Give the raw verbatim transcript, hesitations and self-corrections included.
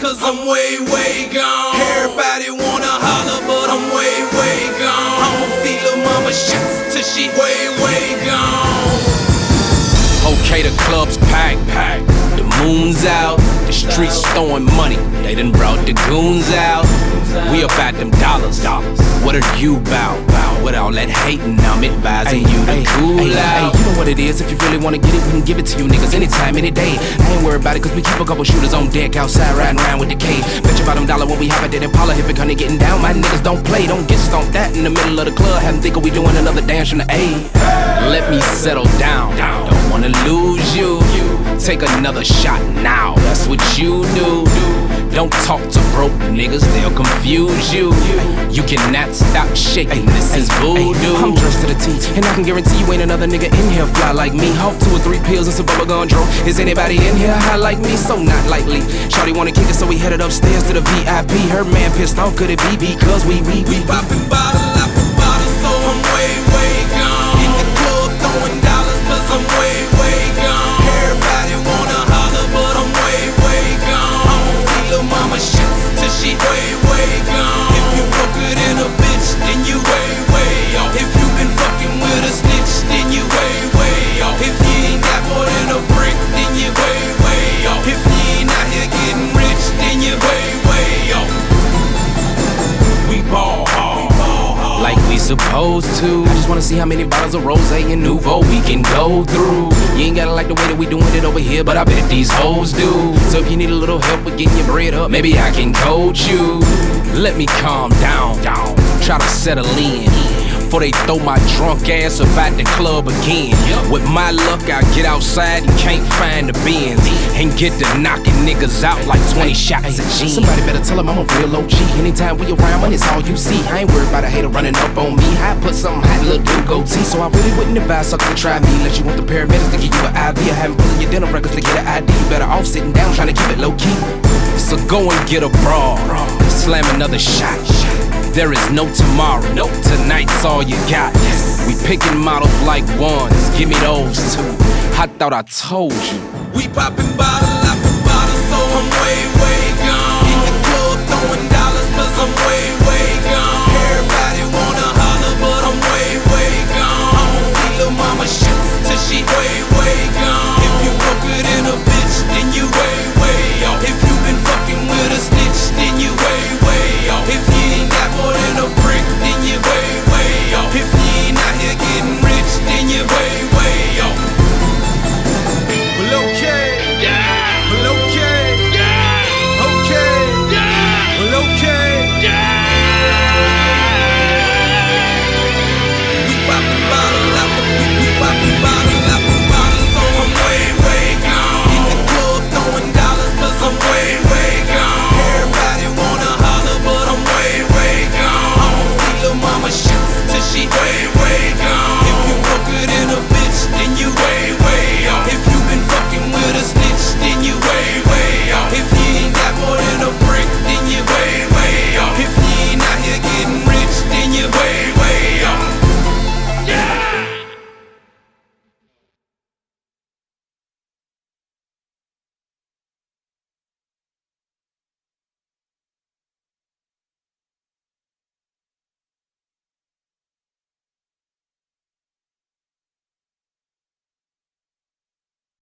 cause I'm way, way gone. Everybody wanna holler, but I'm way, way gone. I'ma feel a mama shots till she way, way gone. Okay, the club's packed, packed. The moon's out, the streets throwing money. They done brought the goons out. We about them dollars. What are you bout? With all that hating, I'm advising you to cool out. You know what it is, if you really wanna get it, we can give it to you niggas anytime, any day. I ain't worried about it, cause we keep a couple shooters on deck outside riding around with the K. Bet you about them dollar when we hop at that Impala. If it kinda getting down, my niggas don't play. Don't get stomped at in the middle of the club. Having think we doing another dance from the A. Let me settle down, don't wanna lose you. Take another shot now, that's what you do. Don't talk to broke niggas, they'll confuse you. You cannot stop shaking, this is voodoo. I'm dressed to the T, and I can guarantee you ain't another nigga in here fly like me. Off two or three pills and some bubblegum dro. Is anybody in here high like me? So not likely. Shawty wanna kick it, so we headed upstairs to the V I P. Her man pissed off, could it be because we, we, we, we poppin' bottle after bottle, so I'm way, way gone. In the club throwing dollars, cause I'm way, way gone. Everybody wanna holler, but I'm way, way gone. I'ma feel a mama shots till she way, way gone. If you broker than a bitch, then you way, way off. If you been fucking with a snitch, then you way, way off. If you ain't got more than a brick, then you way, way off. If you ain't out here getting rich, then you way, way off. We ball hard, like we supposed to. I just wanna see how many bottles of Rosé and Nouveau we can go through. You ain't gotta like the way that we doing it over here, but I bet these hoes do. So if you need a little help with getting your bread up, maybe I can coach you. Let me calm down, down. Try to settle in before they throw my drunk ass up at the club again. With my luck, I get outside and can't find the Benz, and get to knocking niggas out like twenty shots of gin. Somebody better tell him I'm a real O G. Anytime we around, when it's all you see. I ain't worried about a hater running up on me. I put something hot, little dude goatee. So I really wouldn't advise sucker to try me. Unless you want the paramedics to give you an I V, or having pulling your dinner records to get an I D. You better off sitting down trying to keep it low key. So go and get a bra, slam another shot. There is no tomorrow, nope. Tonight's all you got. Yes. We picking models like ones, give me those two. I thought I told you. We poppin'